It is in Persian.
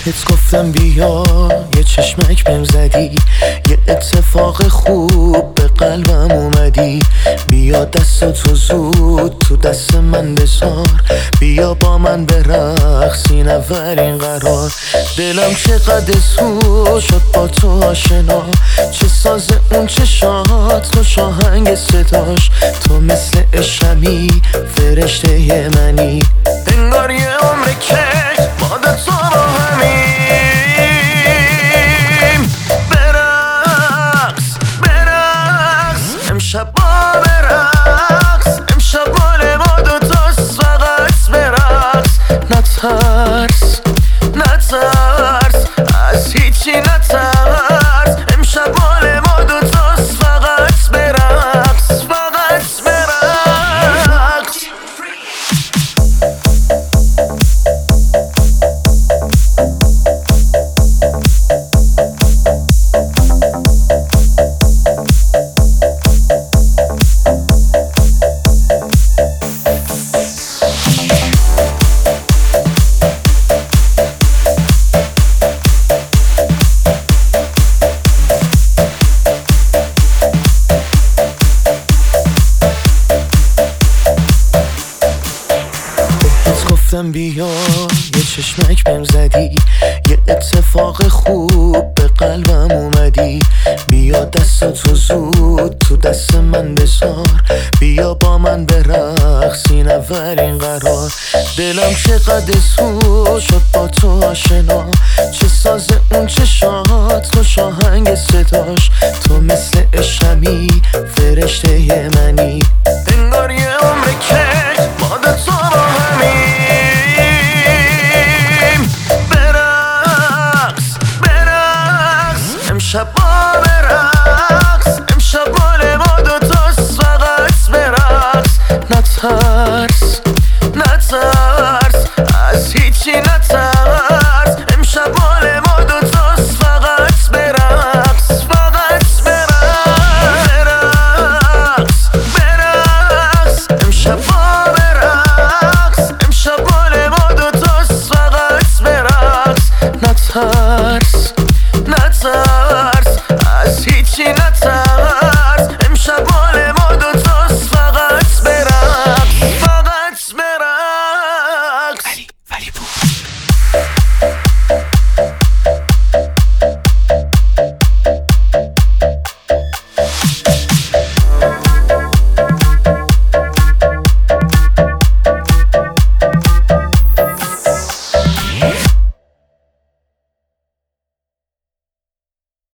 بهت گفتم بیا، یه چشمک بهم زدی، یه اتفاق خوب به قلبم اومدی. بیا دستاتو زود تو دست من بذار، بیا با من برقص این اولین قرار. دلم چقدر سو شد با تو آشنا، چه ساز اون چشات، خوش آهنگ صداش. تو مثل عشقمی، فرشته منی، انگار یه عمره که با تو با همیم. برقص برقص امشب با برقص، امشب مال ما دوتاست، فقط برقص. نترس نترس از هیچی نترس، امشب مال ما دوتاست، فقط برقص، فقط برقص. گفتم بیا، یه چشمک بهم زدی، یه اتفاق خوب به قلبم اومدی. بیا دستاتو زود تو دست من بذار، بیا با من برقص این اولین قرار. دلم چقدر سو شد با تو آشنا، چه ساز اون چشات، خوش آهنگ صداش. تو مثل عشقمی، فرشته منی، انگار یه عمره که با تو با همین. امشب با برقص، امشب مال ما دوتاست، فقط برقص. نترس نترس از هیچی نترس، امشب مال ما دوتاست، فقط برقص، فقط برقص. برقص امشب با برقص، امشب مال ما دوتاست، فقط برقص. نترس نترس از هیچی نترس، امشب مال ما دوتاست، فقط برقص، فقط برقص. ولی پور